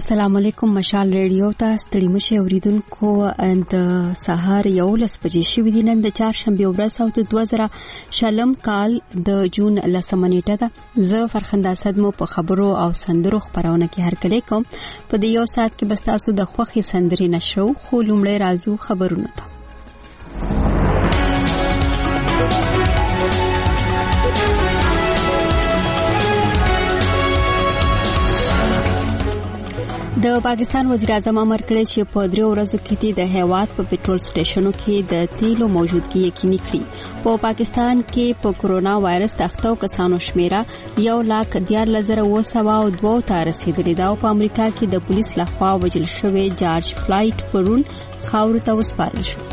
السلام علیکم مشال ریډیو ته ستړي مشه اوریدونکو د سهار 11 بجې شوې دي. نن د چهارشنبه ورځ او د 2000 کال د جون 10 نیټه ده. زه فرخنده اسد مو په خبرو او سندرو خبرونه کې هرکلی کوم. په دې یو ساعت کې بس تاسو د خوخي سندري نشو خو لومړی راځو خبرونه ته. د پاکستان وزیر اعظم امر کړی چې په 3 ورځو کې د هیواد په پټرول سټیشنونو کې د تیلو موجودګي یقیني کړي. په پاکستان کې په کورونا وایرس تختو کسانو شمیره 1,14,902 ته رسیدلې ده او په امریکا کې د پولیس لخوا وژل شوی جارج فلایټ پرون خاور ته وسپارل شو.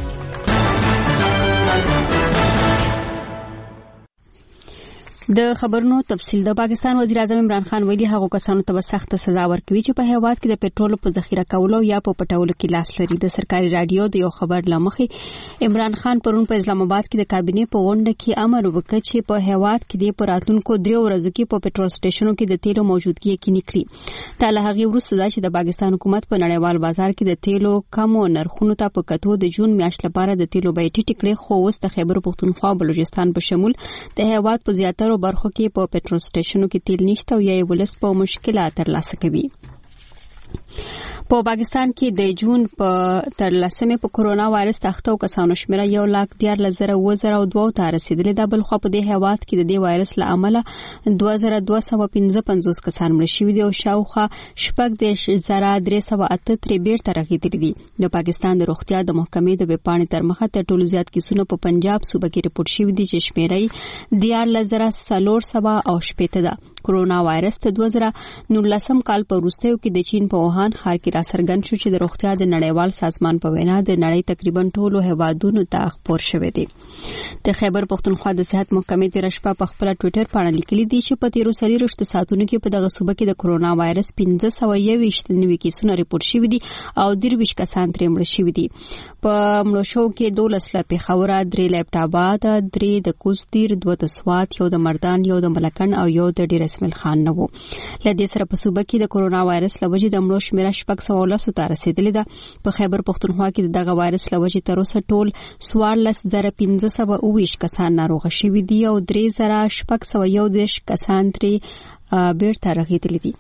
د خبرونو تفصیل. د پاکستان وزیر اعظم عمران خان ویلي هغه کسانو ته سخت سزا ورکوي چې په هیواد کې د پټرول په ذخیره کولو یا په پټولو کې لاس لري. د سرکاري رادیو د یو خبر لمخې عمران خان پرون په اسلام آباد کې د کابینې په غونډه کې امر وکړ چې په هیواد کې د پراتونکو 3 ورځو کې په پټرول سټیشنونو کې د تیلو موجودګي یقیني کړي. تل هغه وروسته چې د پاکستان حکومت په نړیوال بازار کې د تیلو کمو نرخونو ته په کتو د جون میاشت لپاره د تیلو بیې ټیټ کړې، خو اوس د خیبر پختونخوا بلوچستان په شمول د هیواد په زیاتره برخو کې په پټرول سټیشنونو کې تیل نشته او یا ولس په مشکلات ترلاسه کوي. په پاکستان کې د جون په 13 په کورونا وایرس تختو کسانو شمیره 1,14,902 ته رسیدلې ده. بل خو په دې هیواد کې د دې وایرس له امله 2255 کسان مړ شوي دي او شاوخوا 6,338 بیرته رغېدلي دي. د پاکستان د روغتیا د محکمې د ویبپاڼې تر مخه تر ټولو زیات کیسونه په پنجاب صوبه کې رپورټ شوي دي چې شمیره 14,480 ده. کورونا وایرس د 2019 کال په وروستیو کې د چین په ووهان ښار کې راڅرګند شو چې د روغتیا د نړیوال سازمان په وینا د نړۍ تقریبا ټولو هیوادونو ته خپور شوی دی. د خیبر پختونخوا د صحت محکمې تیر شپه په خپل ټوئیټر باندې لیکلي دي چې په 13 ساعتونو کې په دغه صوبه کې د کورونا وایرس 1521 نوي کیسونه رپورټ شوي دي او 23 کسان ترې مړ شوي دي. په مړو شو کې 12 له پیښور، 3 له ابټاباد، 3 د کوستیر، 2 د سوات، 1 د مردان، 1 د ملکن او 1 د ډیر اسماعیل خان نه وو. لدې سره په صوبه کې د کورونا وایرس لوجې د مړو شمیره 619 ته رسیدلې ده. په خیبر پختونخوا کې دغه وایرس لوجې تر اوسه ټول 14,520 کسان ناروغ شوي دي او 3,611 کسان ترې بیرته رغېدلي دي.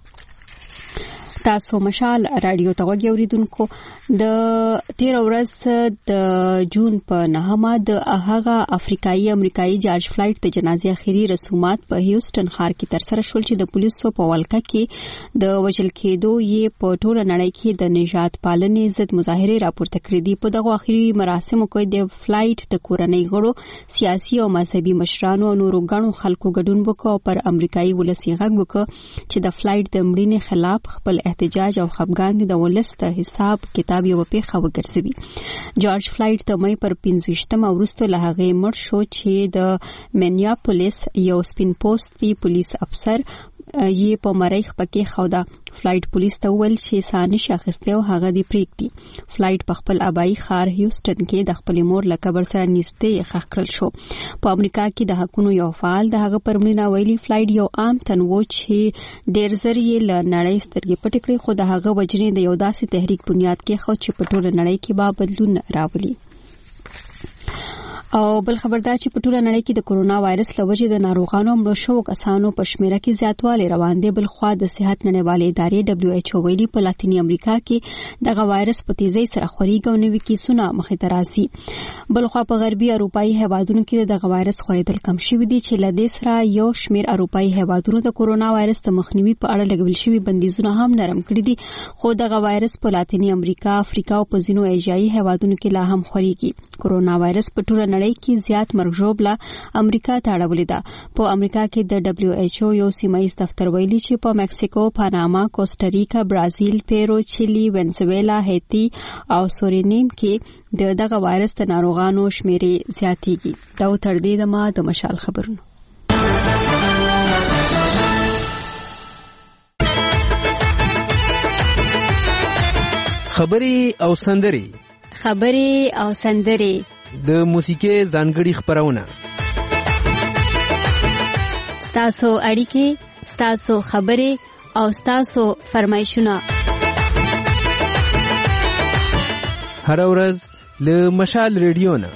تاسو مشال رادیو ته وګورئ اوریدونکو. د 13 ورځ د جون په 9 د هغه افریقایي امریکایي جارج فلایټ د جنازې اخیری رسومات په هیوستن ښار کې ترسره شول چې د پولیسو په ولکه کې د وژل کېدو یې په ټوله نړۍ کې د نجات پالنې ضد مظاهرې راپورته کړې دي. په دغه اخیری مراسمو کې د فلایټ د کورنۍ غړو، سیاسي او مذهبي مشرانو او نورو غړو خلکو ګډون وکړ او پر امریکایي ولسي غږ وکړ چې د فلایټ د مړینې خلاف خپل احتجاج او خفګان د ولس ته حساب کتاب یو پیښه وګرځوي. جارج فلایټ د مې پر 25 وروسته له هغه مړ شو چې د مینیاپولیس یو سپین پوستي پولیس افسر یې په مریخ پکې خوده. فلایټ پولیس ته ویل چې سانه شخصته او هغه دی پریکتي. فلایټ په خپل ابای خار هیوستن کې د خپل مور له قبر سره نږدې ښخ کړل شو. په امریکا کې د حقونو یو فعال د هغه پرمړینه ویلي فلایټ یو عام تن و چې ډېر ځری له نړۍ سترګې پټې کړې، خو د هغه وجنې د یو داسې تحریک بنیاد کې خو چې په ټوله نړۍ کې به بدلون راولي. او بل خبردار چې په ټوله نړۍ کې د کورونا وایرس له وجې د ناروغانو مړو شوو کسانو په شمیره کې زیاتوالی روان دی. بل خوا د صحت نړیوالې ادارې WHO ویلي په لاتینی امریکا کې دغه وایرس په تیزی سره خورېږي او نوي کیسونه مخې ته راځي. بل خوا په غربي اروپایي هیوادونو کې دغه وایرس خورېدل کم شوي دي چې له دې سره یو شمیر اروپایي هیوادونو د کورونا وایرس د مخنیوي په اړه لګول شوي بندیزونه هم نرم کړي دي، خو دغه وایرس په لاتینی امریکا، افریقا او په ځینو ایشیایي هیوادونو کې لا هم خورېږي. کورونا وایرس په ټوله نړۍ کې زیات مرګ ژوبله امریکا ته اړولې ده. په امریکا کې د WHO یو سیمایي دفتر ویلي چې په مکسیکو، پاناما، کوسټاریکا، برازیل، پیرو، چیلی، وینزویلا، هیتی او سورینیم کې دغه وایرس د ناروغانو شمیرې زیاتېږي. دا تر دې دمه د مشال خبرونه. خبري او سندري د موسیقي ځانګړي خبرونه. ستاسو اړیکې، ستاسو خبرې او تاسو فرمایشونه هر ورځ له مشال ریډیو نه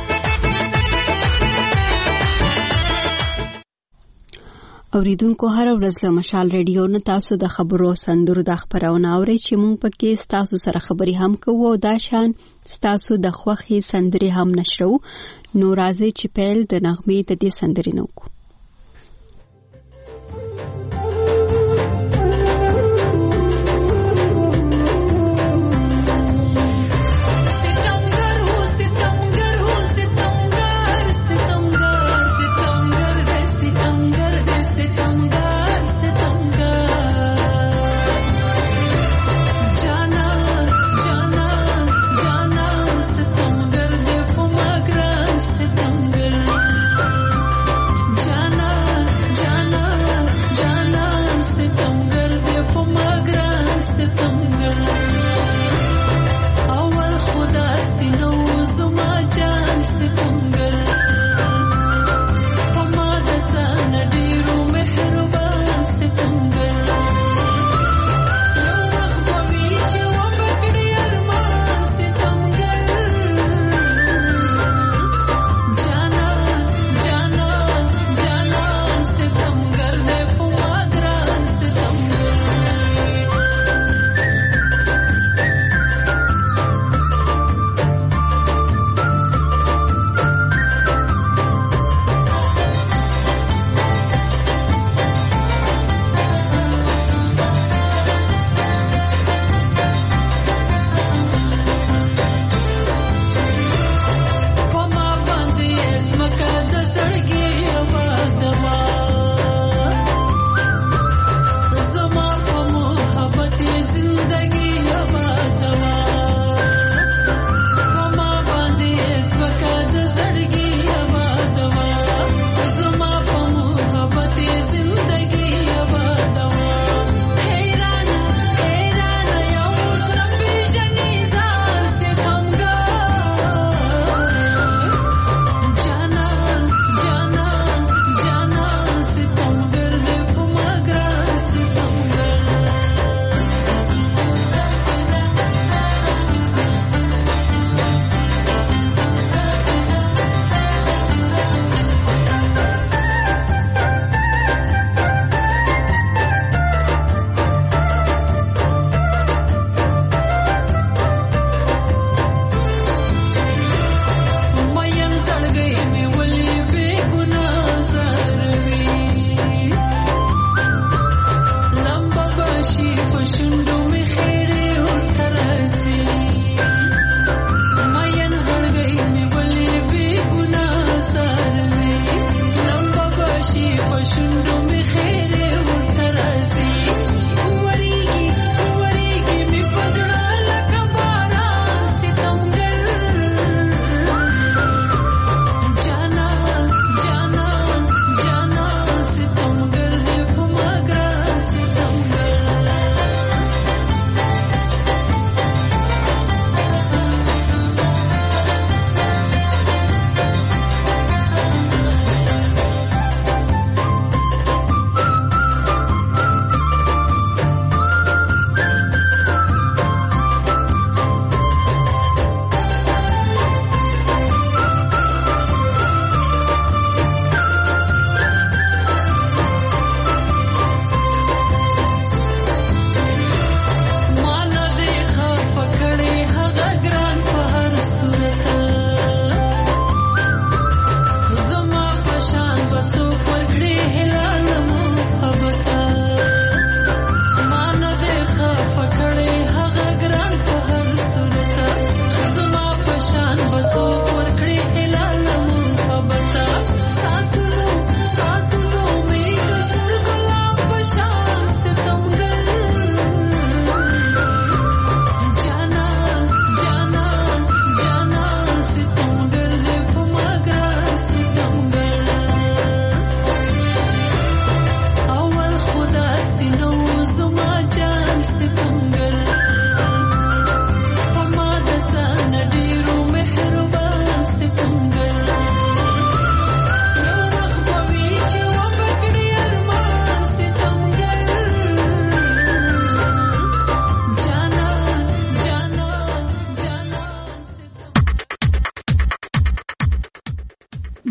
اوریدونکو هر ورځ له مشال ریډیو نه تاسو د خبرو سندرو د خبرونه اورئ چې مونږ پکې تاسو سره خبري هم کوو دا شان تاسو د خوخي سندري هم نشرو نو راځي چې پیل د نغمې د دې سندري نو کو Ja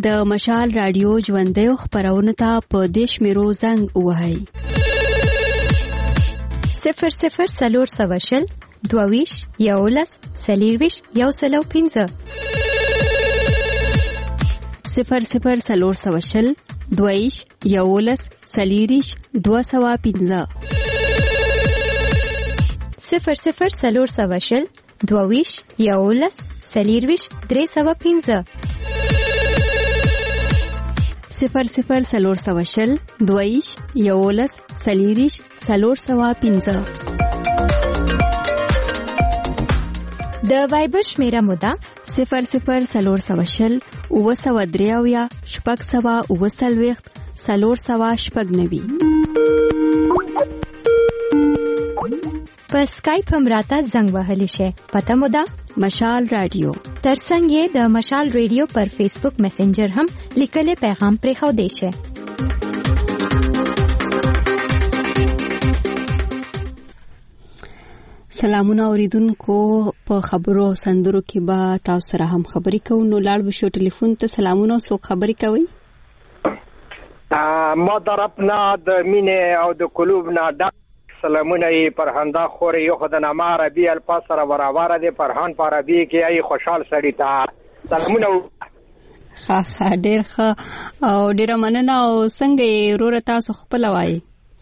د مشال رادیو ژوندۍ خبرونه ته په دیش میرو زنګ وهاي 00 22 یولس سلیرویش یو سلو 15 00 22 یولس سلیریش 215 00 22 یولس سلیرویش 315 00 22 یولس سلیریش 315 د وایبر شمیره مودا 00 اوسودریاویا شپږ سوا اوسلويخت سلور سوا شپږ نوي په اسکایپ هم راته زنګ وهلی شي پته مودا مشال رادیو ترڅنګ د مشال رادیو پر فیسبوک میسنجر هم لیکل پیغام پرې خو دی شي سلامونه اوریدونکو په خبرو سندرو کې با تاسو سره هم خبرې کوو نو لاړ بشو ټلیفون ته سلامونه سو خبرې کوي ما درپنا د مینه او د قلوبنا د سلامونه پرهنده خوري یو خدای ما عربي الفاظ سره برابر دي پرهان په عربي کې ای خوشحال سړی ته سلامونه ها ډیر ښه او ډیر مننه او څنګه ورور تاسو خپل وایي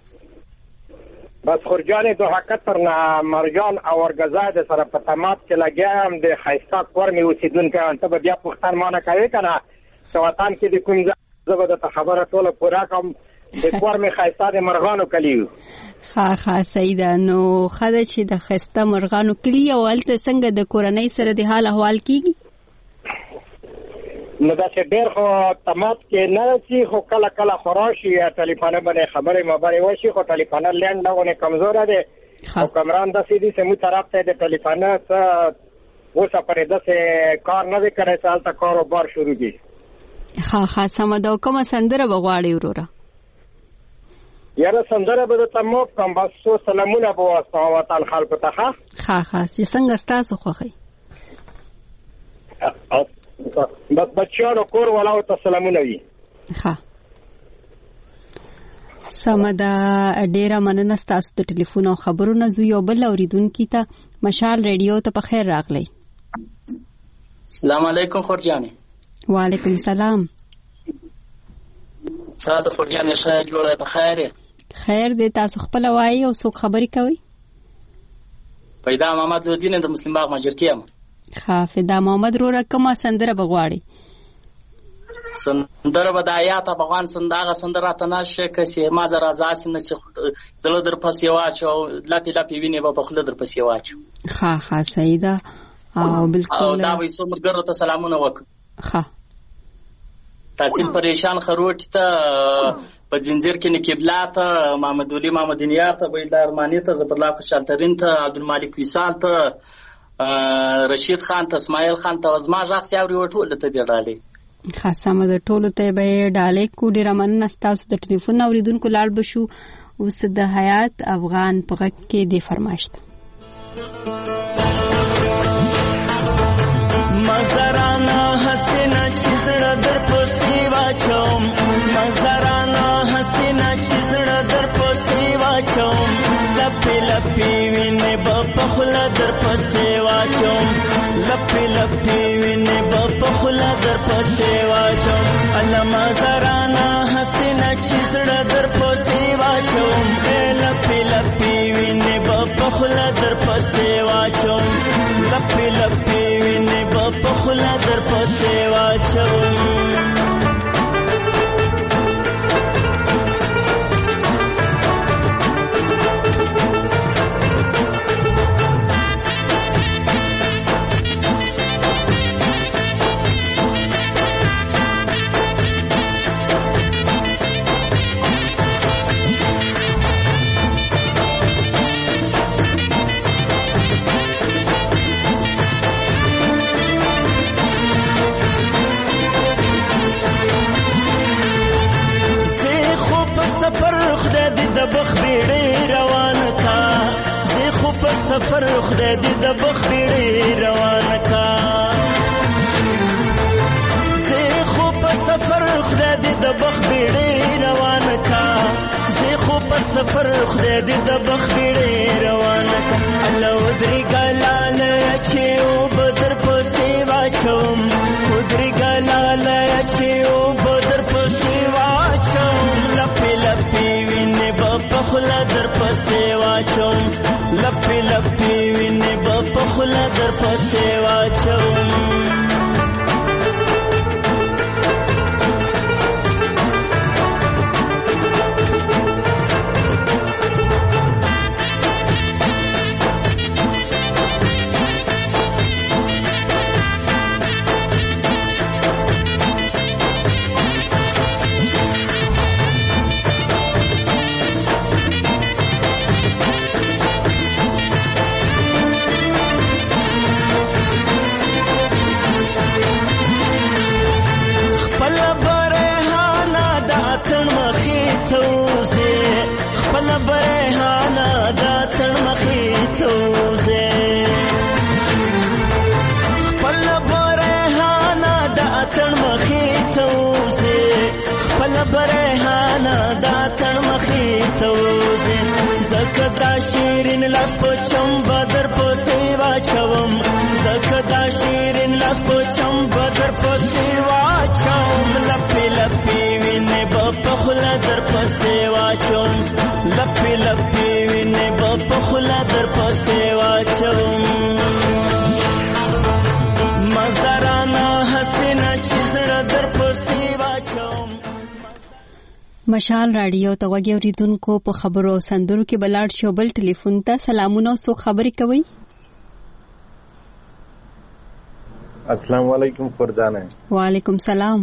بس خرجانې د حقیقت پر مرجان او ورغزاده سره په تمات کې لګیام د خیستا کورمي اوسیدونکو ته بیا پښتون مانه کوي کنه سواتان کې د کوم زبر د خبره ټوله پورا کوم د کورمي خیستا د مرغانو کلیو ها سیدا نو خدای چې د خیستا مرغانو کلی او الته څنګه د کورنۍ سره د حال احوال کیږي نو دا چې ډېر خو تمات کې نه شي خو کله کله خراشي یا ټلیفون باندې خبرې مبارې وشي خو ټلیفون لند نه کمزور دی او کمران د سیدی سمو طرف ته د ټلیفون څخه وسه پرې د کار نه وکړي سالته کاروبار شروع دي ها سمدا کوم سندره بغواړي وروره یاره سندره به تاسو کوم بس سلامونه به واسطه او تعال خلق ته ها چې څنګه تاسو خوخی بس بچیانو کور ولاو ته سلامونه وي ها سمدا ډیره مننه تاسو د ټلیفون او خبرونه زو یو بل اوریدونکو ته مشال رادیو ته په خیر راغلی السلام علیکم خورجانې وعلیکم السلام ساده خورجانې ښه جوړه په خیر خیر دې تاسو خپل وایي او څوک خبرې کوي پیدا محمد لودین د مسلم باغ ماجر کیم فدا محمد رو رقم سندره بغواړي سندره بدايات افغان سندره سندره تناشه کسي ما زرا زاسنه چې زلو در پسې واچو لاپی ویني په خله در پسې واچو ها سیدا او بالکل دا وې څومره ګرو ته سلامونه وکړه ها تاسو پریشان خروټ ته په جنجیر کې نکبلات محمد ولي محمدنیات بيدار مانی ته زبر الله خوشالترین ته عبدالمالک وصال ته رشید خان ته اسماعیل خان ته زما ځخ یاوري وټول ته دی ډالې خاصه مده ټولو ته به ډالې کو ډیر مننه تاسو د ټلیفون اوریدونکو لاړ بشو اوس د حیات افغان په غږ کې دی فرمایشت مزرانا حسینا چیزړه در پوسټي واچوم مزرانا حسینا چیزړه در پوسټي واچوم لپی لپی وینه بخلا در پسې واچوم لپی لپی وینه بخلا در پسې واچوم علما زرانا حسینا چیزړه در پسې واچوم لپی لپی وینه بخلا در پسې واچوم لپی لپی وینه بخلا در پسې واچوم سفر خدای دې د بخبړې روان کا زه خو په بخ بیړې روان کا زه خو په سفر خدای دې د بخ بیړې روان کا الله ودري ګلال چې او بدر په سیوا چوم ودري ګلال چې او بدر په سیوا چوم لپې لپې وینې په خلا در په سیوا چوم لپې لپې وینې په خلا در په سیوا چوم برهانا داتن مخی توزی زکدا شیرین لاس پچم بدر پسیوا چوم زکدا شیرین لاس پچم بدر پسیوا چوم لپی لپی وینه بپخلا در پسیوا چوم لپی لپی وینه بپخلا در پسیوا چوم مزدرانا حسینا چیزړه در پسیوا چوم مشال رادیو ته وګورئ اوریدونکو په خبرو سندرو کې بلاړ شو بل ټلیفون ته سلامونه سو خبرې کوي السلام علیکم فرجانه وعلیکم سلام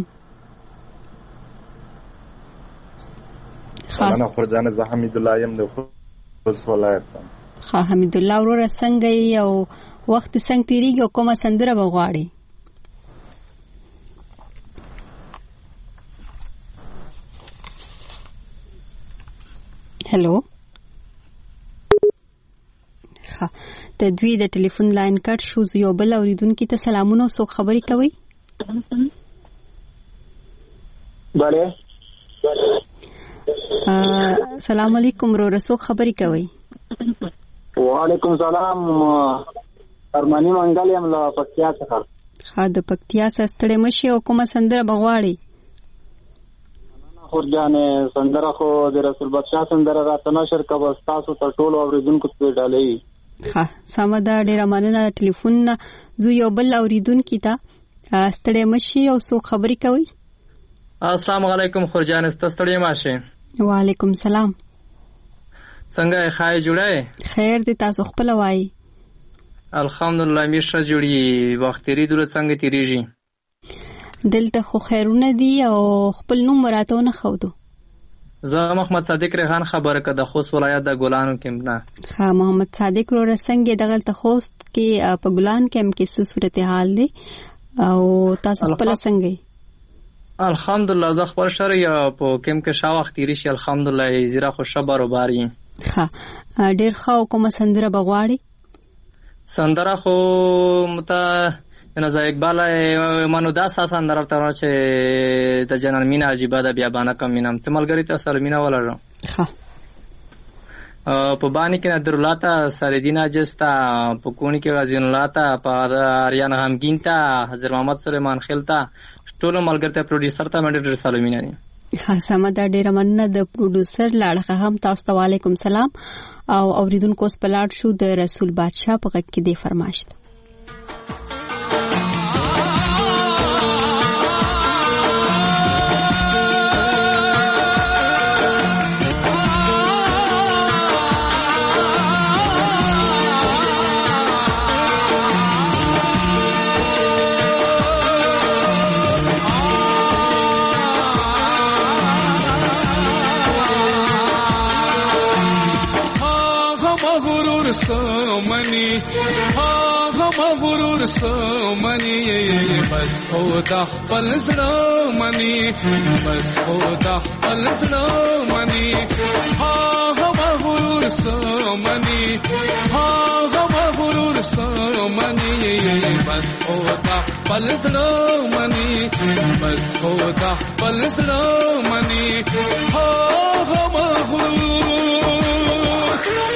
خاص فرجانه زه حمید الله یم د خوست ولایت ها حمید الله ورور څنګه یو وخت څنګه تیریږي کومه سندره بغواړي هلو ها ته دوی د ټلیفون لاین کټ شو یو بل اوریدونکو ته سلامونه سو خبرې کوي بله سلام علیکم رو رسو خبرې کوي وعلیکم سلام ارمانی منګل یم له پکتیا څخه ها د پکتیا ستړي مشي او کومه سندره بغواړي خورجانه سندره خو د رسول بادشاہ سندره راته نشر کول تاسو ته ټول اوریدونکو ته ډالې ها سمدا ډیر مننه ټلیفون زو یو بل اوریدونکو ته ستړي مشي او سو خبرې کوي السلام علیکم خورجانه ستړي ماشه وعلیکم سلام څنګه خای جوړه خیر دې تاسو خپل وای الحمدلله میشه جوړي وخت لري دله څنګه تیریږي دلته خو خیرونه دي او خپل نوم راته نه خودو زه محمد صادق ریحان خبره کده خوست ولایت د ګلانو کې نه ها محمد صادق رو رسنګ دغه ته خوست کې په ګلان کې هم کې څه صورتحال دي او تاسو خپل څنګه الحمدلله زه خپل شر یا په کوم کې شاو وخت تیری شي الحمدلله زیرا خوشا بروباري ها ډیر خو کوم سندره بغواړي سندره خو متا نزا اقبال منو دا سندره تر چې د جنان مینا عجیبه د بیابانه کم مینم چې ملګری ته سره مینا ولرم ها په باندې کې نذرلاته سردینا جستا په کونی کې غزین لاته په اریان غمگین ته حضرت محمد سلیمان خلتا ټول ملګری ته پروډوسر ته منډر سلامونه دي ها سمدا ډیر مننه د پروډوسر لاړه هم تاسو ته وعلیکم سلام او اوریدونکو سپلاټ شو د رسول بادشاہ په غږ کې دی فرمایشت غرور سمنی بس خدا خپل زړه منی بس خدا خپل زړه منی ها غرور سمنی ها غرور سمني بس خدا خپل زړه مني بس خدا خپل زړه مني هغه مغرور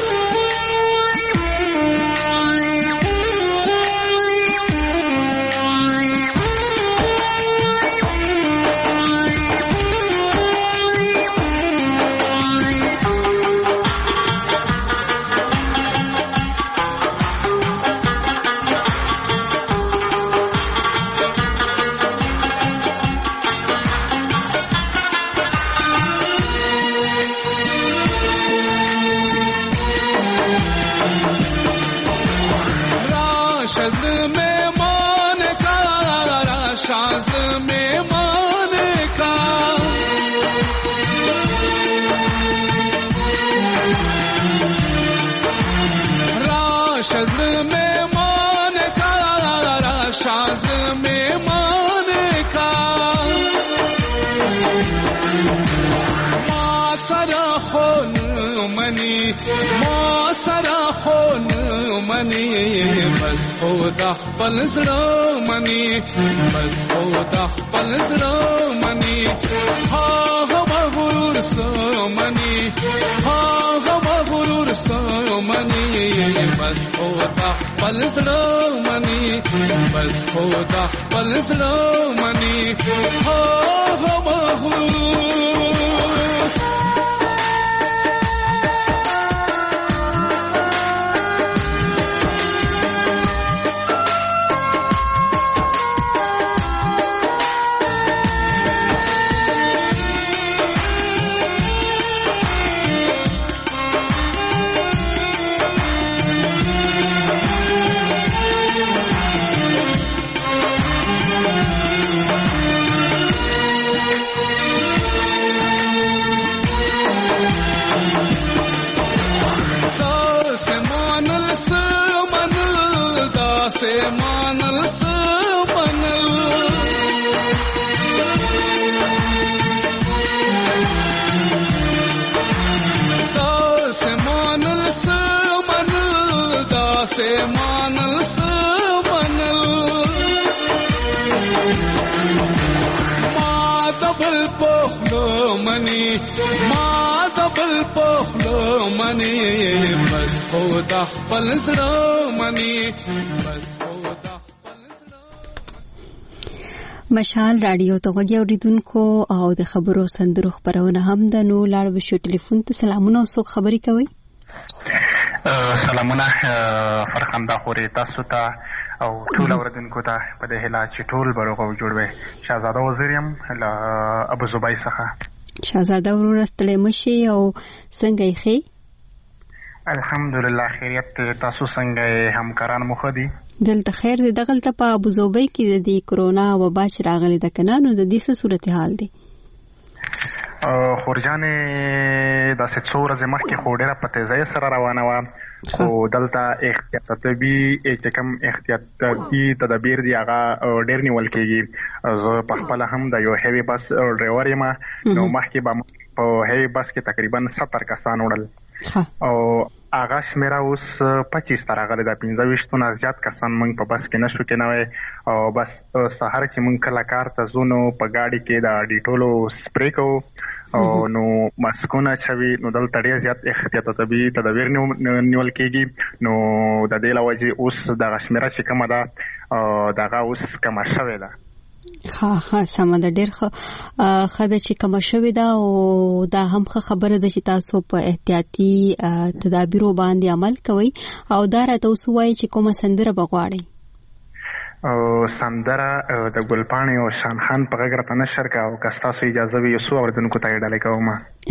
بس خدا خپل زړه مني بس خدا خپل زړه مني هغه مغرور سمني هغه مغرور سمني بس خدا خپل زړه مني بس خدا خپل زړه مني هغه مغرور بس خدا خپل زړه مني بس خدا مشال رادیو ته غوږی اوریدونکو او د خبرو سندرو خبرونه هم د نو لاړ بشو ټلیفون ته سلامونه او څوک خبري کوي سلامونه فرخنده خوري تاسو ته او ټول اوریدونکو ته په دې هیله چې ټول بروغ او جوړوي شهزاده وزیریم له ابو زبای څخه شهزاده ورور ستړی مشي او څنګه یې خې الحمدلله خیریت تاسو څنګه همکاران مو ښه دي دلته خیر دی دغلته په ابوظبي کې د کرونا وبا چې راغلی ده کنه نو د دې څه صورتحال دی خورجانې داسې څو ورځې مخکې خو ډېره په تیزۍ سره روانه وه خو دلته احتیاطي تدابیر دي هغه ډېر نیول کېږي زه په خپله هم د یو هیوي بس ډرایور یم نو مخکې به په هیوي بس کې تقریبا 70 کسان وړل او هغه شمیره اوس 25 ته راغلی ده 25 نه زیات کسان موږ په بس کې نشو کېنوی او بس سهار چې موږ کله کار ته ځو نو په ګاډي کې د ډیټولو سپری کوو او نو ماسکونه چوي نو دلته ډېر زیات احتیاطي تدابیر نیول کېږي نو د دې له وجې اوس دغه شمیره چې کومه ده دغه اوس کمه شوې ده ها سمه ده ډېر ښه ده چې کمه شوې ده او دا هم ښه خبره ده چې تاسو په احتیاطي تدابیرو باندې عمل کوئ او دا راته اوس ووایئ چې کومه سندره به غواړئ سندره د ګلپاڼې او شان خان په غږ راته نشر که او که ستاسو اجازه وي یو څو اورېدونکو ته یې ډالۍ کوم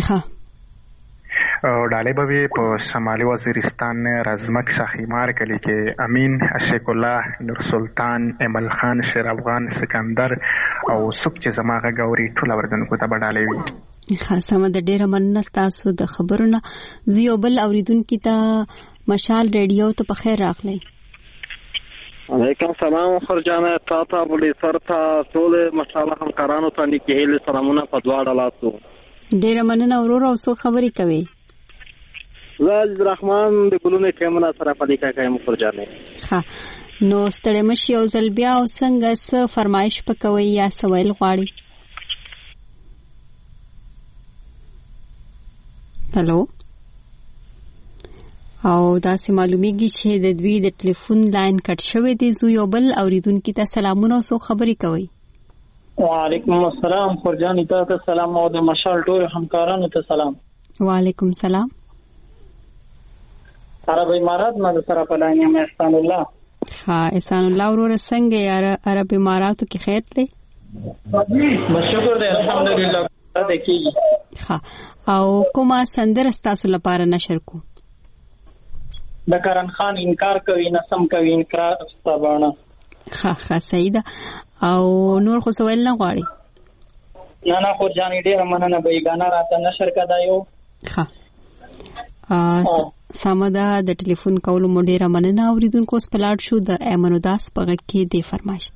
ډالۍ به وي په شمالي وزیرستان رزمک شاخیمار کلي کې امین اشیق الله نور سلطان امل خان شیر افغان سکندر او څوک چې زما غږ اوري ټول اورېدونکو ته به ډالۍ وي سمه ده ډېره مننه ستاسو د خبرونه زه یو بل اورېدونکي ته مشال ریډیو ته په خیر راغلی علیکم سلام خرجانه تا ته بلی سر ته ټول مشاله همکارانو ته نیکی هیله سلامونه په دواړه لاسو ډېره مننه ورور او څو خبرې کوي زه عبدالرحمن د ګلونو کیمنا سره په لیکه کې مخور جانې. ها نو ستړي مشي او ځل بیا او څنګه څه فرمایش پکوي یا سوال غواړي؟ هلو او دا سه معلومیږي چې د دوی د ټلیفون لاین کټ شوی دی. زو یو بل اوریدونکو ته سلامونه او سو خبرې کوي. وعلیکم السلام خورجان ته سلام او د مشال ټول همکارانو ته سلام. وعلیکم السلام. عرب امارات نه سره په لاین یم احسان الله. ها احسان الله ورور څنګه یار عرب اماراتو کې خیر دی؟ مشکور دی الحمدلله. ها او کومه سندره تاسو لپاره نشر کو؟ د کرن خان انکار کوي نسم کوي انکار استبانه. ها صحیح ده. او نور خو سوال نه غواړي؟ نه خورجان ډیر مننه به غانا راته نشر کدا یو. ها سمدا د ټلیفون کولو مو ډیره مننه. اوریدونکو سپلاټ شو د ایمنو داس په غږ کې دی فرمایش.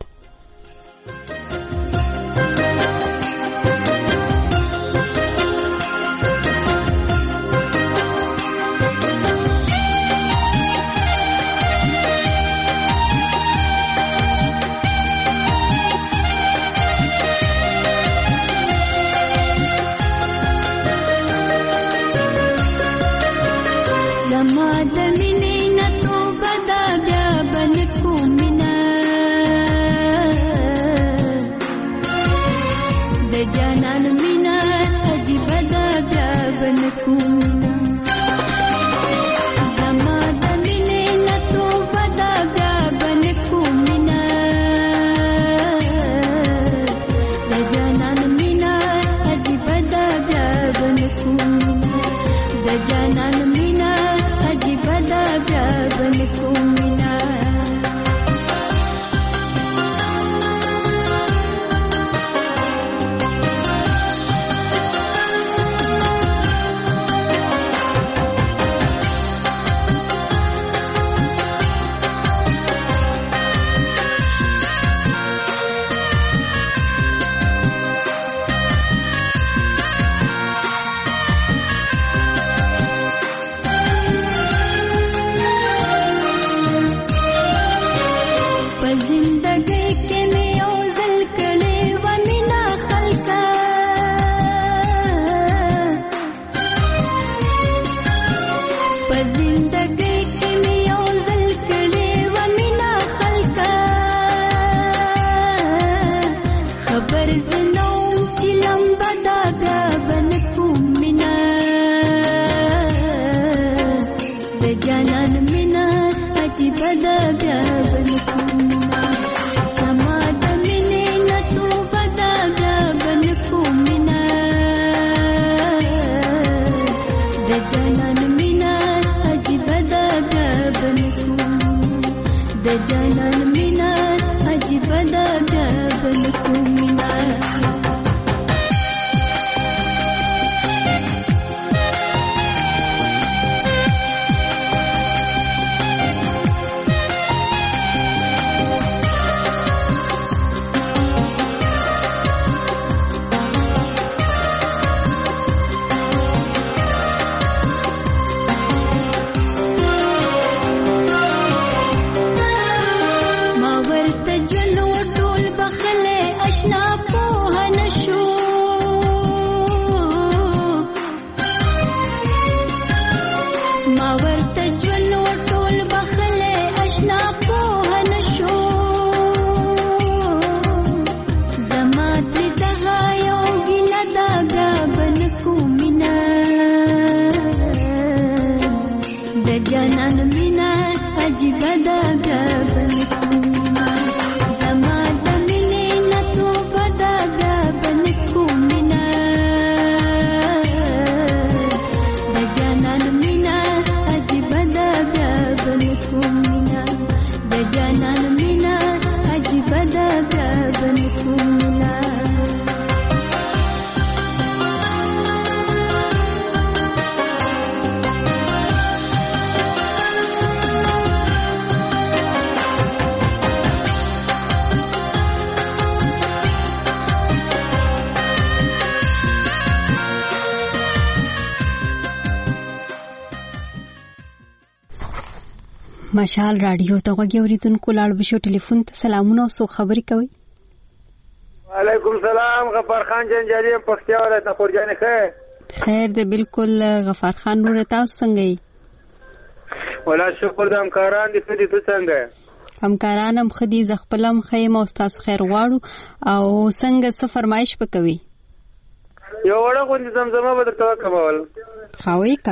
مشال رادیو ته غوږی اوریدونکو لاړ بشو ټلیفون ته سلامونه او سو خبري کوي. وعلیکم السلام غفار خان جنجالي پختیا ولایت خورجان خیر دې بالکل غفار خان نور تاسو څنګه یې؟ ولا شکر د همکاران دې خدي ته څنګه همکاران هم خدي ز خپلم خیم او تاسو خیر غواړو او څنګه څه فرمایش وکوي؟ یو وړه غوندې زمزمه به درته وکول خاوي کا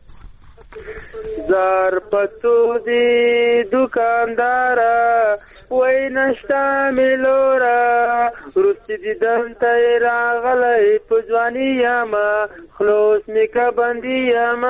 زار پتو دی دکاندارا وای نشتا ملورا روستی دی دنتا راغلی پجوانی یاما خلوص میکا بندی یاما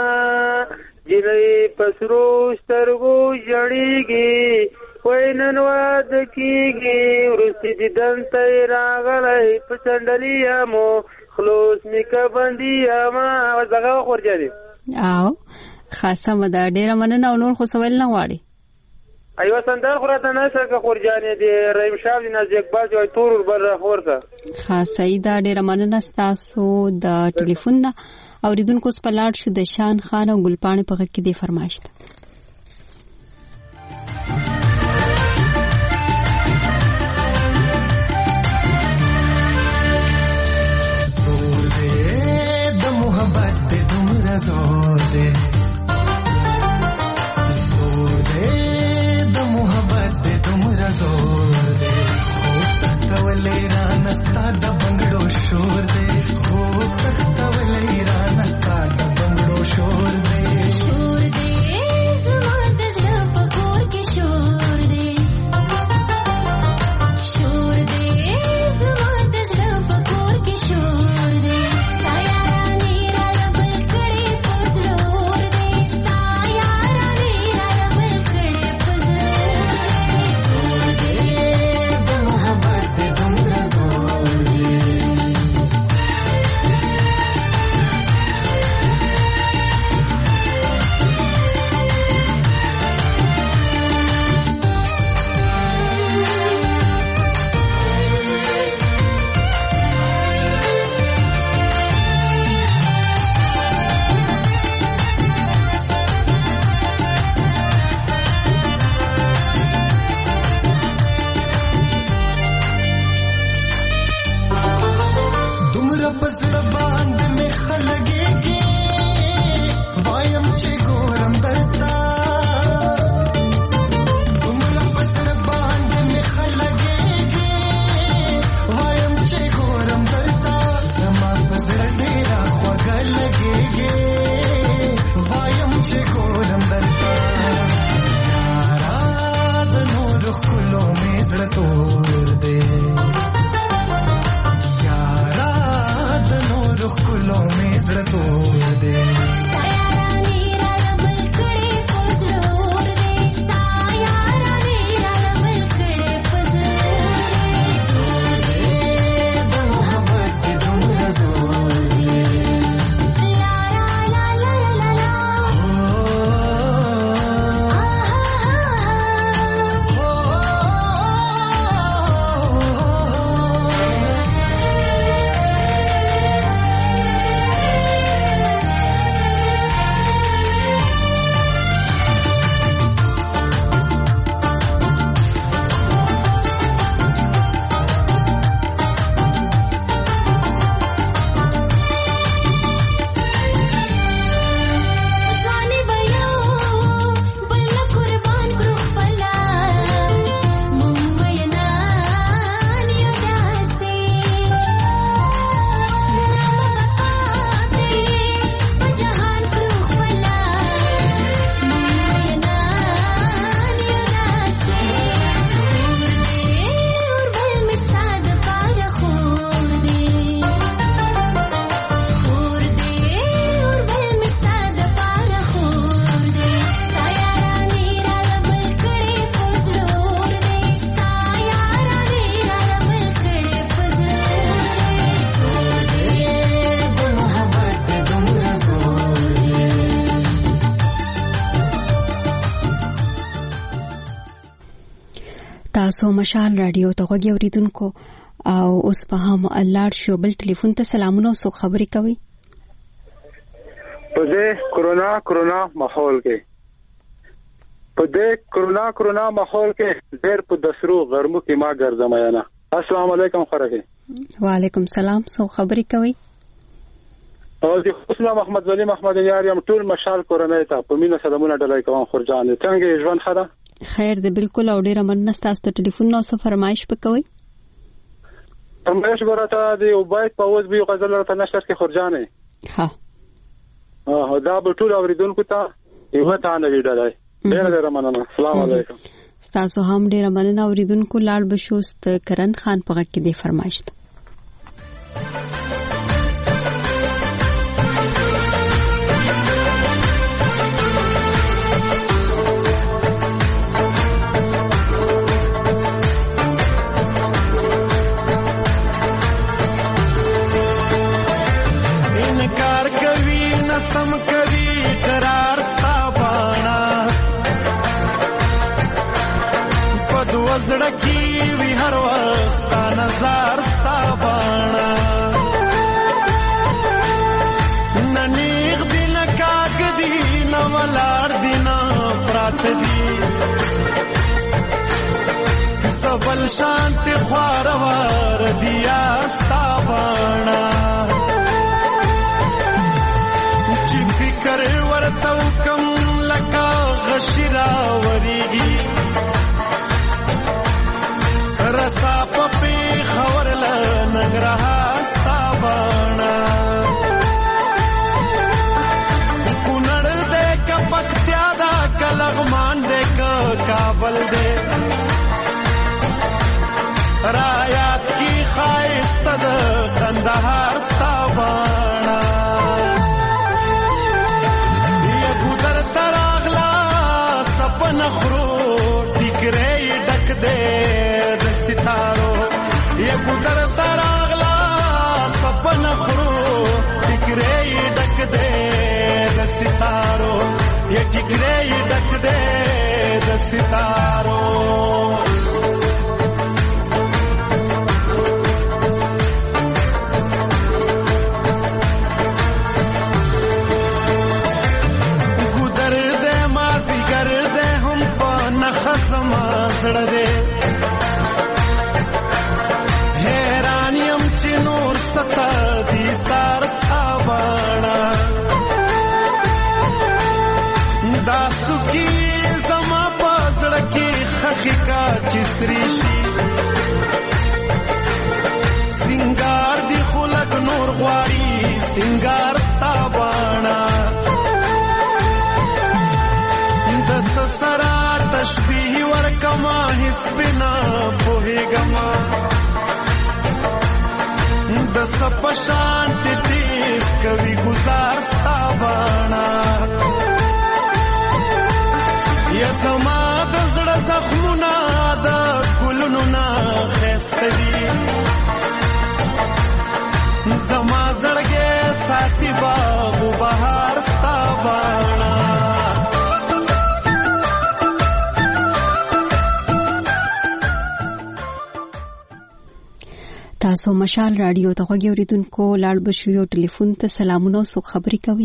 جنی پسرو سترگو جڑیگی وای ننواد کیگی روستی دی دنتا راغلی پچندلی یامو خلوص میکا بندی یاما وزغا خور جادی او خاصه مده ډیره مننه او نور خو سوال نه غواړي. ایوه سندر خورته نه سکه خورجانې دی رحیم شاه دی ناز اقبال جو تور بر خورته خاصه دا ډیره مننه تاسو د ټلیفون نه اوریدونکو سپلاړ شو د شان خان او ګلپاڼې په غږ کې دی فرمایش ده. زور دے د محبت دے تمرا زور دے تختولے رانستا د بنگړو شور دے تختولے رانستا د بنگړو شور دے شور دے زما د زړه په کور کې شور دے شور دے زما د زړه په کور کې شور دے تاسو مشال رادیو ته غوږی اوریدونکو او اوس په هم الله شو بل ټلیفون ته سلامونه او خبري کوي. په دې کرونا ماحول کې په دې کرونا ماحول کې ډېر په دسرو غرمو کې ما ګرځم یا نه. السلام علیکم خورګي. وعلیکم السلام. سو خبرې کوي او د حسنا محمد ولی محمد یار یم ټول مشال کورنۍ ته په مینه سلامونه ډلای کوم. خورجان څنګه ژوند خدا؟ خیر دی بالکل. او ډیره مننه تاسو ته ټلیفون نو څه فرمایش وکوي؟ فرمایش ورته دی او باید په اوس به غزل راته نشر کې خورجانې. ها دا به ټول اوریدونکو ته یو ته نه ویډای. ډیره مننه. السلام علیکم. تاسو هم ډیره مننه. اوریدونکو لاړ بشوست کرن خان په غږ کې دی فرمایش ته. سم کوي قرار ستا بانا پد وزړه کی وی هر وخت ستا نظر ستا بانا ننیغ دین کاګ دی نو ولار دین پرات دی سبل شانت خواروار دیا ستا بانا کر ورتو کم لکا غشرا وریگی رسا پپی خور لنگ رہا ستابانا کنڑ دے کا پکتیا دا کلغمان دے کا کابل دے رایات کی خائست دا کندہار ستابانا نخرو ټیکرې ډک دې د ستارو یې ګدر تراغلا سپن خرو ټیکرې ډک دې د ستارو یې ټیکرې ډک دې د ستارو زړه دې حیران یم چې نور ستا دي سار سابانا دا سکی زما په زړه کې خخي کا چې سري شي سنگار دی خلق نور غواړي سنگار سابانا د سسرا تشبیه ورکما هیڅ بنا پوهیګما د سپشان تیز کوي گزار ستابانا یا زما د زړه زخمونه د ګلونو نه خستوي زما زړګي ساتي باغ بهار ستابانا تاسو مشال رادیو ته غوږی اوریدونکو لاړ بشو یو ټلیفون ته سلامونه سو خبري کوي.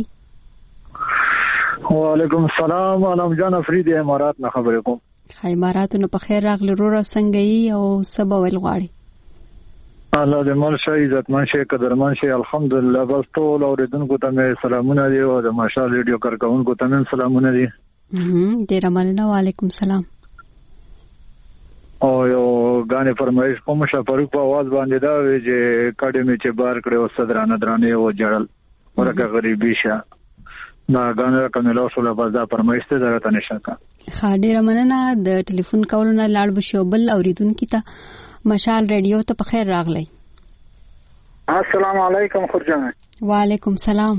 وعلیکم السلام. علم جان افریدی امارات نه خبرې کوم. اماراتونو په خیر راغلی رو څنګه یې او سبا ول غواړي. الله دې مل شي عزتمن شي قدرمن شي. الحمدلله. بس ټول اوریدونکو ته مې سلامونه دي او د مشال رادیو کارکونکو ته مې سلامونه دي. ډیر مننه. وعلیکم السلام. او یو غانې فرمایش په مشافروق په आवाज باندې دا وی چې کډې می چې بار کړو صدرانه درانه او جړل ورکه غریبي شه دا غانې کملو شو له بازار فرمایش ته ضرورت نشه کا. ډیر مننه. د ټلیفون کولونه لاړ بشو بل اوریدونکو ته مشال رادیو ته په خیر راغلی. السلام علیکم خورجان. وعلیکم السلام.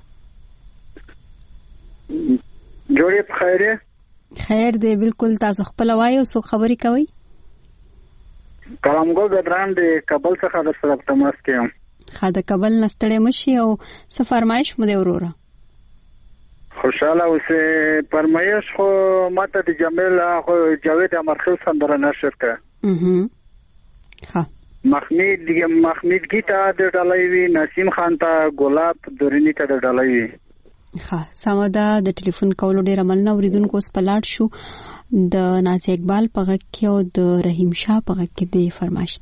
جوړې په خیره؟ خیر دی بالکل. تاسو خپل وایو سو خبري کوي؟ کلامګو بدران دی کابل څخه د سره تماس کوم. خاطر کابل نستړې مشي او څه فرمایش مو دی وروره؟ خوشاله اوسه. فرمایش خو ماته د جمیل خو جاوید امرخیل سندره نشر کړه. ها محمید گیتا د ډالۍ وی، نسیم خان ته ګلاب دورینی ته د ډالۍ وی. ها سمدا د ټلیفون کولو ډیر مننه اوریدونکو سپلاټ شو د نازي اقبال په غږ کې او د رحیم شاه په غږ کې د فرمایش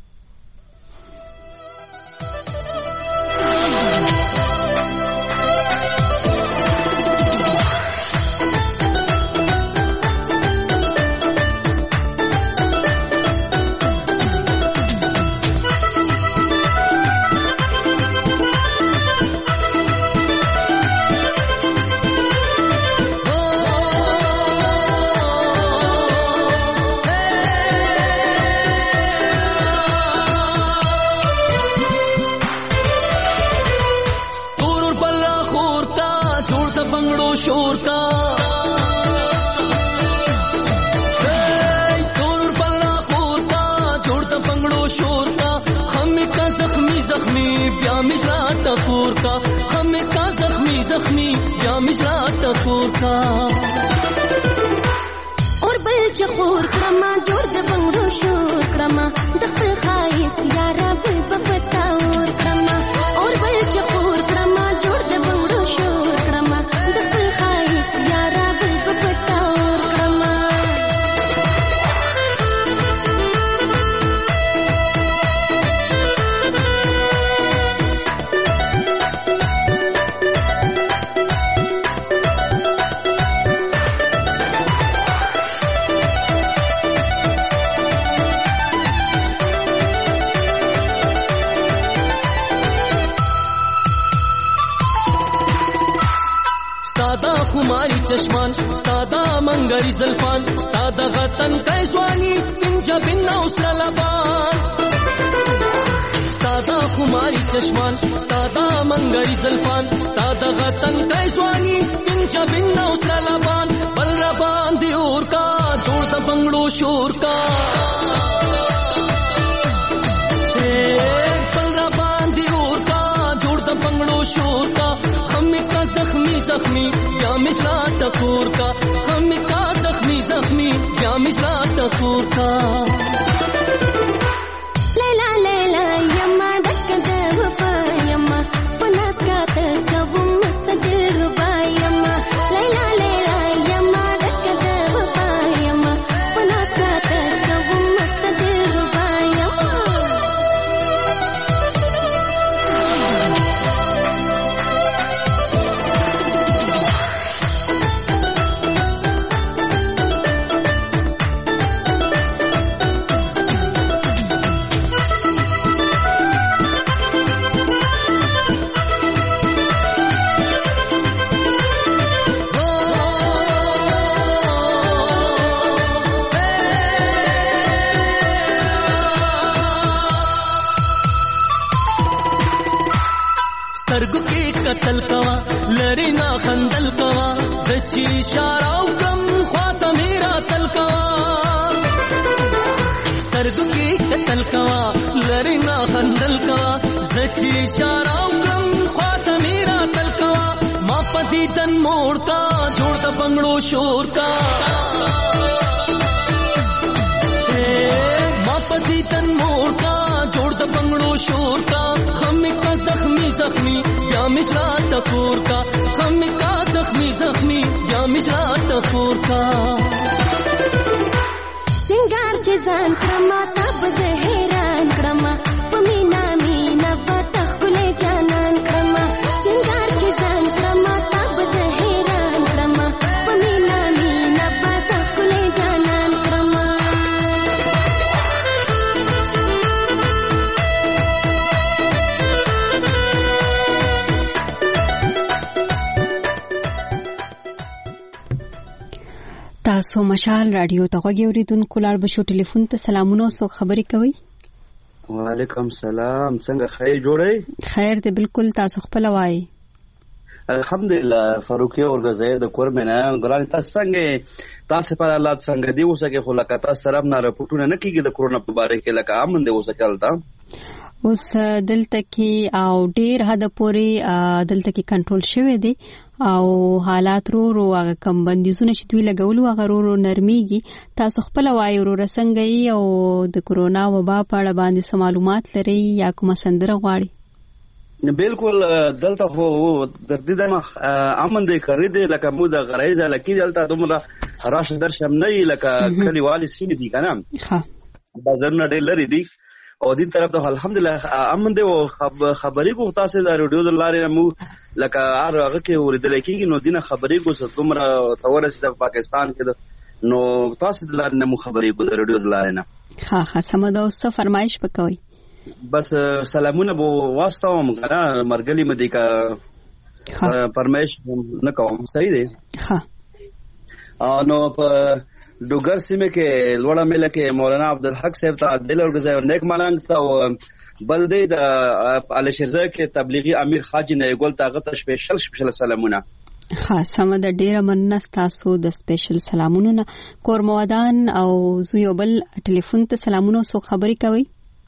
शोर का तोर पल्ला खोर का जोड़ता पंगड़ो शोर का हमें का जख्मी जख्मी ब्या मिजरा टकोर का हमें का जख्मी जख्मी ब्या मिजरा टकोर का और बल चकोर क्रमा जोड़ पंगड़ो शोर क्रमा दखल खाइस यारा बल बपता और क्रमा और बल चकोर क्रमा जोड़ पंगड़ो शोर क्रमा खुमारी चश्मान स्तादा मंगरी जल्फान स्तादा गतन कैसवानी स्पिंजा बिन्ना उसलबान स्तादा खुमारी चश्मान स्तादा मंगरी जल्फान स्तादा गतन कैसवानी स्पिंजा बिन्ना उसलबान बलरबान दियोर का जोड़ता बंगड़ो शोर का बलरबान दियोर का जोड़ता बंगड़ो शोर का हमें का जख्मी जख्मी क्या मिसरा टकोर का हमें का जख्मी जख्मी क्या मिसरा टकोर का लैला लैला यम्मा दक दवपा यम्मा पनास का तकब मुस्तदिर रुबा यम्मा लैला लैला यम्मा दक दवपा यम्मा पनास का तकब मुस्तदिर रुबा यम्मा سترګو کې قتل کوا لری نا خندل کوا زچی اشاره وکم خواته میرا تل کوا سترګو کې قتل کوا لری نا خندل کوا زچی اشاره وکم خواته میرا تل کوا ما پتی تن موړ کا جوړ د بنگړو شور کا ما پتی تن موړ کا جوړ د بنگړو شور کا हमें का जख्मी जख्मी या मिजरा टकोर का हमें का जख्मी जख्मी या मिजरा टकोर का सिंगार जजान क्रमा तब जहरान क्रमा पमीना मीना बतखुले जानन क्रमा सिंगार जजान क्रमा तब जहरान क्रमा पमीना मीना बतखुले जानन क्रमा تاسو مشال رادیو ته غوږی اوریدونکو لار بشو ټلیفون ته سلامونه او خبرې کوي. وعلیکم سلام، څنګه خیر جوړی؟ خیر دی بالکل، تاسو خپل وایي؟ الحمدلله فاروقي اورګزای د کورمنه ګران تاسو څنګه تاسو په حالات څنګه دی وسکه خو لکه تاسو سره نه راپورټونه نه کیږي د کورونا په اړه کې لکه امن دی وسکه الته اوس دلته کې او ډیر حد پورې دلته کې کنټرول شوی دی او حالات رو هغه کم بندیزونه چې دوی لګولو هغه رو نرمیږي. تاسو خپل وایي رو رسنګي او د کورونا وبا په اړه باندې معلومات لري یا کومه سندره غواړي؟ بالکل دلته خو در دې دمه امن دې کړی دی لکه مو د غرایزه لکه دلته دومره راشه درشم نه لکه کلیوالي سیمې دي کنه بازارونه ډېر لري دي او دې طرف ته الحمدلله امن دې او خبرې کو تاسو د رادیو د لارې مو لکه هغه کې اوریدل کېږي نو دینه خبرې کو څه دومره تورس د پاکستان کې نو تاسو د لارې مو خبرې کو د رادیو د لارې نه ها سمه دا اوس فرمایش وکوي بس سلامونه بو واستوم کنه مرګلی مدي کا فرمایش نه کوم صحیح دی ها نو په ډوګر سیمه کې لوړه مله کې مولانا عبدالحق صاحب ته دل او غزا نیک ملنګ ته بل دی د علي شیرزه کې تبلیغي امیر حاجی نه ګل تاغه ته سپیشل سلامونه ها سم د ډیره مننه تاسو د سپیشل سلامونه نه کورموادان او زویو بل ټلیفون ته سلامونه سو خبري کوي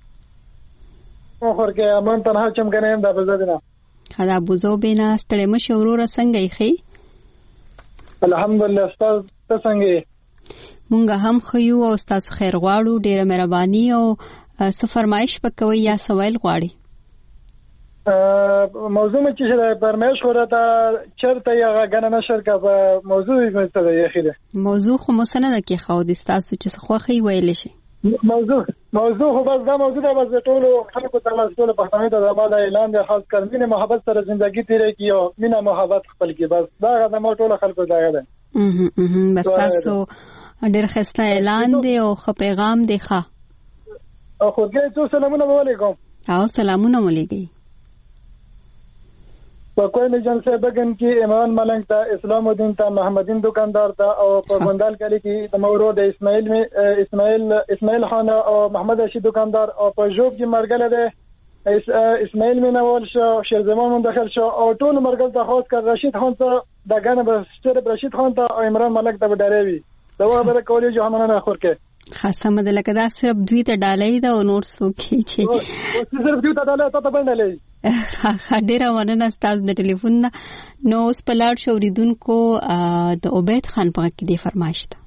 خورګه امان تنها چم کنه دا بزدنه خدا بوزو بینا ستړی مشه ورور څنګه یې الحمدلله استاد څنګه مونږ هم خيو او استاد خیر غواړو ډیره مهرباني او فرمایش وکوي یا سوال غواړي موضوع مې چې فرمایش ورته چرته یا غنه نشر کا موضوع یې څه دی اخیره موضوع خو مسنده کې خو د استاد چې خوخي ویل شي موضوع خو بس دا موضوع ده بس ټول خلکو ته ټول پښتانه ته د بالا اعلان دی خاص کر مینه محبت سره ژوندۍ تیرې کیو مینه محبت خپل کی بس دا د مو ټول خلکو دا ده بس تاسو ډېر خسته اعلان دی او خو پیغام دی ښه او خو دې سلامونه علیکم او سلامونه علیکم په کوی نه جن سے بگن کی ایمان ملنگ تا اسلام الدین تا محمدین دکاندار تا او په بندال کلی کی د مورو د اسماعیل خان او محمد رشید دکاندار او په جوب کی مرګل ده اسماعیل مینوال شو شیرزمان داخل شو او ټول مرګل ته خاص کر رشید خان ته دغه بس رشید خان ته او عمران ملک ته ډاروي دا وبره کولی جو همانه خورکه خاصه مده لکه دا صرف دوی ته ډالۍ دا او نور څوک چې صرف دوی ته ډالۍ ته باندې ډیره مننه تاسو د ټلیفون نو اوس په لاړ شو ریدونکو د عبید خان په کې دی فرمایش ده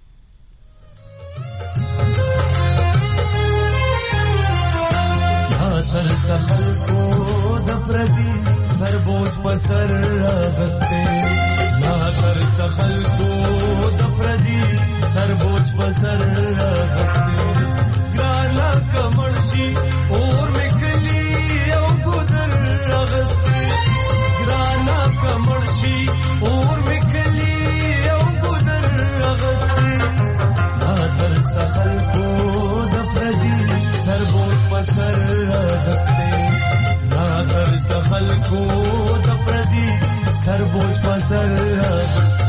سر سفل کو د پردي سربوج پر سر غسته لا سر سفل کو د پردي سربوج پر سر غسته ګالا کمرشي اور مکلی او ګدر غسته ګالا کمرشي اور مکلی او ګدر غسته لا سر سفل کو د پردي سربوج پر سر غسته لا سر سفل کو د پردي سربوج پر سر غسته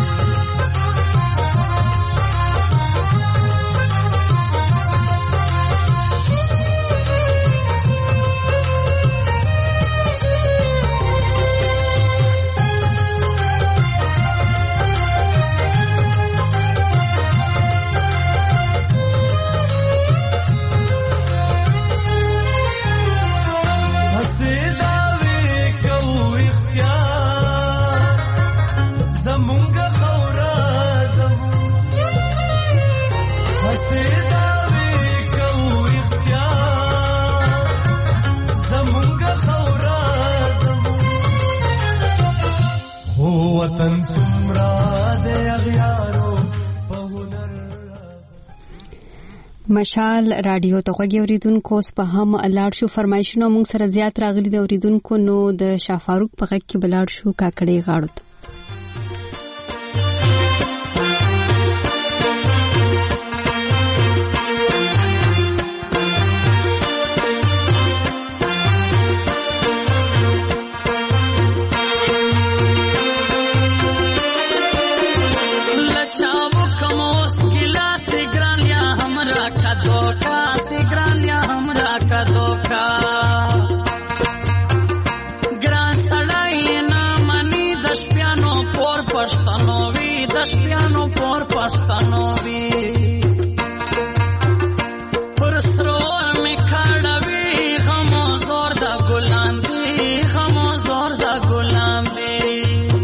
وطن سمرا دے اغیارو مشال رادیو ته غوږی اوریدونکو اوس په هم لاړ شو فرمایشونه موږ سره زیات راغلي د اوریدونکو نو د شاه فاروق په غږ کې بلاړ شو کاکړې غاړو شپیانو پور پښتنوي پر سرور می کړوي غمو زور د ګلان دی غمو زور د ګلان دی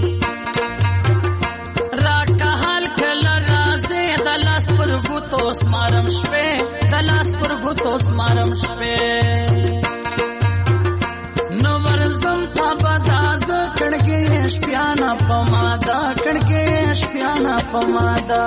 را کهل کله راځي د لاس پر ګوتو سمارم شپه د لاس پر ګوتو سمارم شپه نو ور زم تابداز کړګې شپیانا پمادا کړګې شپیانا پمادا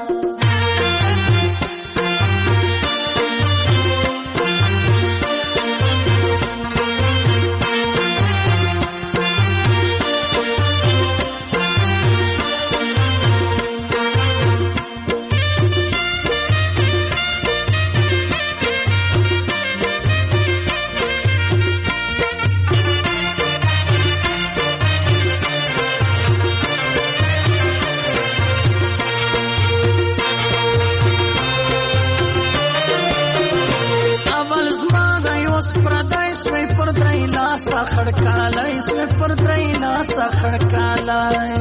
खड़कालाई इसमें पर द्रैना सा खड़कालाई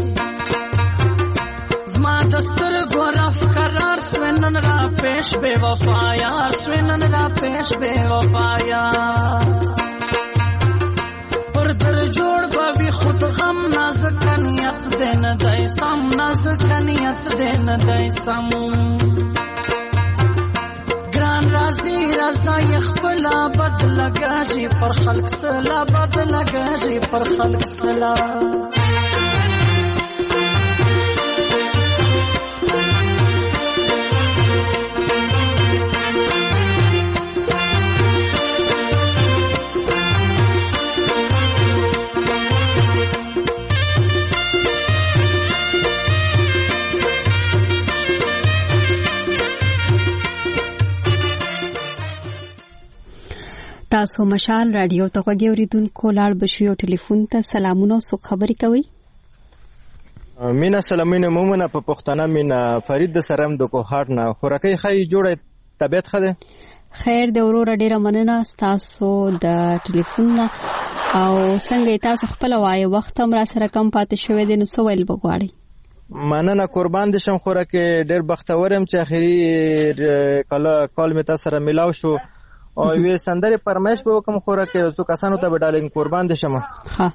ज़मा दस्तर गोरफ करार स्वेनन रा पेश बेवफाया स्वेनन रा पेश बेवफाया पर दर जोड़ बाबी खुद गम नाज़कनियत देन दैसम नाज़कनियत देन दैसम राजी रजा यखबला बद लगा जी पर खल्क सला बद लगा जी पर खल्क सला تاسو مشال رادیو ته غوږی اوریدونکو لاړ بشو ټلیفون ته سلامونه سو خبرې کوي مینا سلامونه مومنه په پښتنه مینا فرید د سرم د کوهاټ نه خورکې خای جوړه طبيعت خده خیر د اورور ډیره مننه تاسو د ټلیفون او څنګه تاسو خپل وای وخت هم را سره کم پاتې شوې دي نو سوال بغواړي مننه قربان دي شم خورکې ډیر بختورم چې اخیری کال می تاسو سره ملاو شو او وی سندره پرمایش به کوم خورکه اوسو کسانو ته بدالین قربان دي شمه ها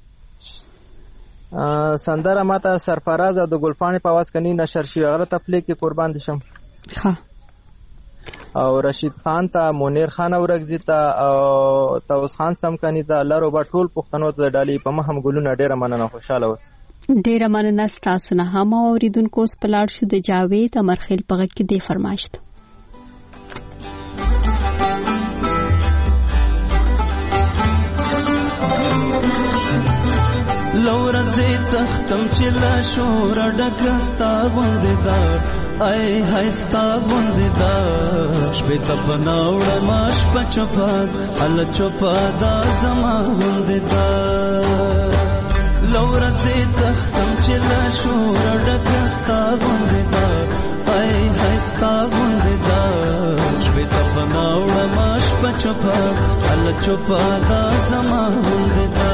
سندره ماته سرفراز او د ګلفان په आवाज کني نشر شي غره تفلیق کې قربان دي شم ها او رشید خان ته منیر خان اورګزی ته او توس خان سم کني ته لارو با ټول پښتنو ته ډالي په مهم ګلونه ډیره مننه خوشاله اوس ډیره مننه تاسو نه هم اوریدونکو سپلاړ شو د جاوید امرخیل پغه کې دی فرمایشت لورزه تختم چې لا شور ډکستا غوندې دا ای هستا غوندې دا شپه ته بناوړ ماش پچپا ال چپا دا زما غوندې دا لورزه تختم چې لا شور ډکستا غوندې دا ای هستا غوندې دا شپه ته بناوړ ماش پچپا ال چپا دا زما غوندې دا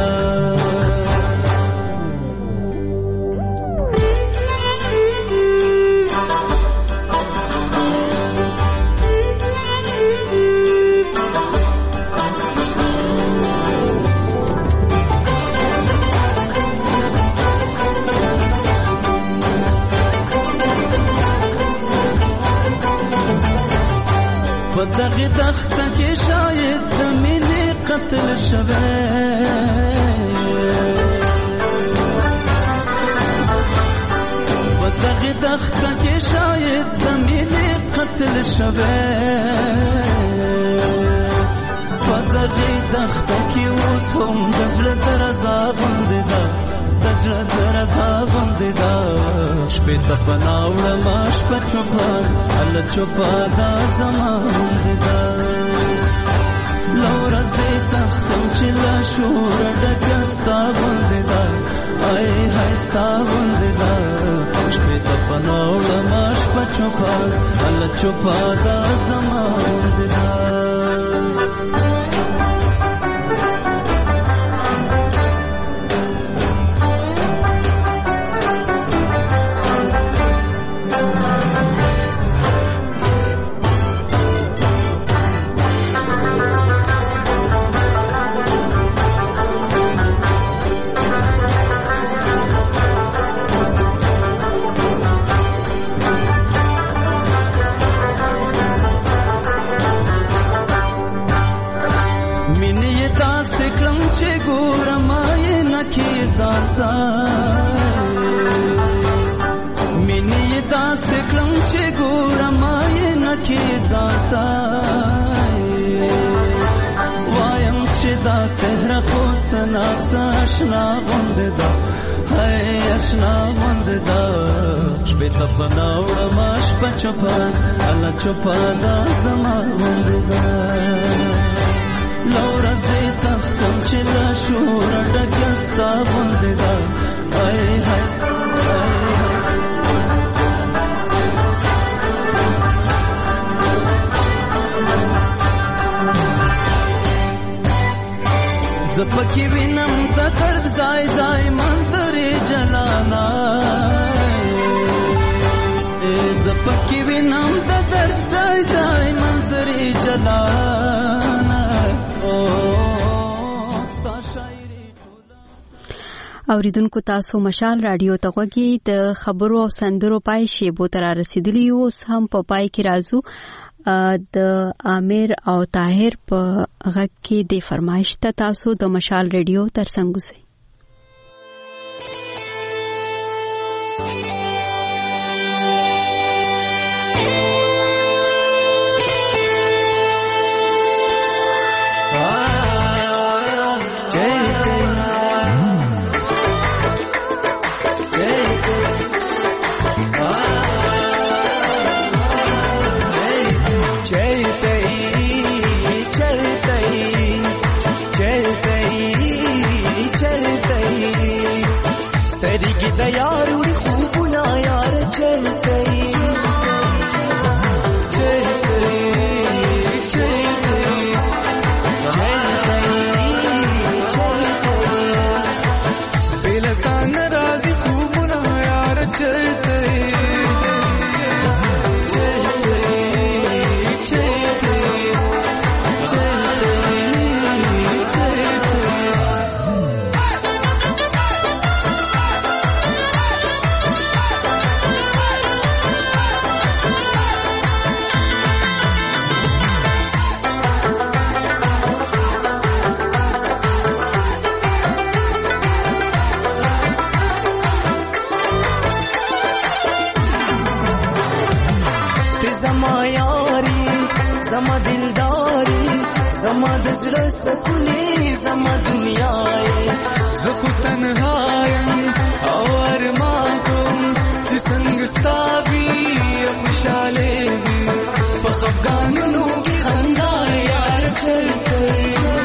دغه تخته کې شاید د مینې قتل شوه دغه تخته کې شاید د مینې قتل شوه دغه تخته کې اوس هم د زړه درزا غوندې ده د زړه درزا غوندې ده شپې ته پناوړ ماش په چوپان ال چوپا دا زما غوندې ده لورزه تختم چې لا شور ډکه ستا غوندې ده ای های ستا غوندې ده شپې ته پناوړ ماش په چوپان ال چوپا دا زما غوندې ده ګورم نکې ځانتا مینې داسې کړم چې ګورم نکې ځانتا وایم چې دا څهره خو څنا آشنا غوندې ده هی آشنا غوندې ده شپې ته پناه وړم شپه چوپه الله چوپه دا زما غوندې ده له ورځې تښتم چې له شوره ډکه ستا غوندې ده هی هی زپکی وینم د درد ځای ځای منظرې جلانا زپکی وینم د درد ځای ځای منظرې جلانا اوریدونکو تاسو مشال رادیو ته غوږی د خبرو او سندرو پای شیبو تر رسیدلی اوس هم په پای کې راځو د عامر او طاهر په غږ کې د فرمایش ته تاسو د مشال رادیو تر څنګ اوسئ. यारुड़ी खूब ना यार चल गई चल गई चल गई चल गई चल गई बेलका नाराजी खूब ना यार चल गई चल गई चल गई चल गई चल زړه سکونې زما دنیا یې زه خو تنهایم او ارمان کوم چې څنګه ستا وي خوشحالې وي په خفګانونو کې خندا یار چل کوي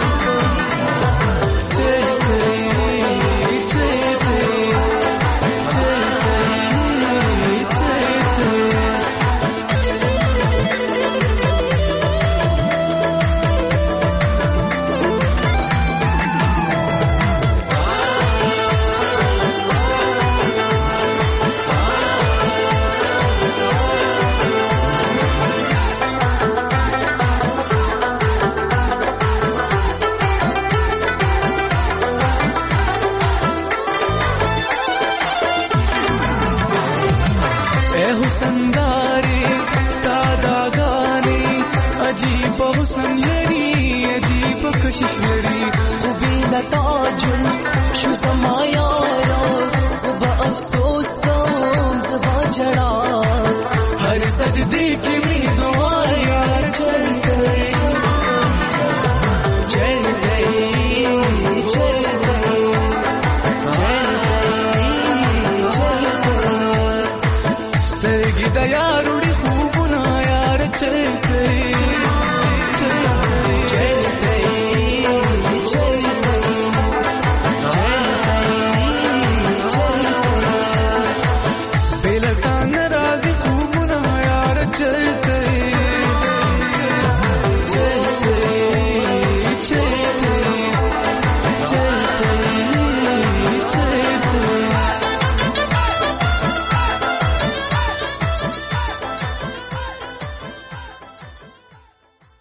کشش لري خو بلا تاجل شو زما یارا زبا افسوس کوم زبا جړا هر سجدي کې می دعا